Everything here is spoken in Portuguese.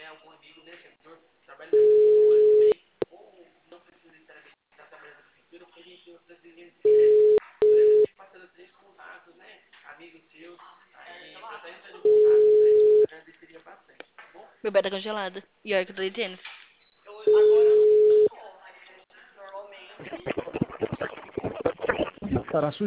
Meu pé tá congelado. E olha que eu tô de tênis. Estará sujo.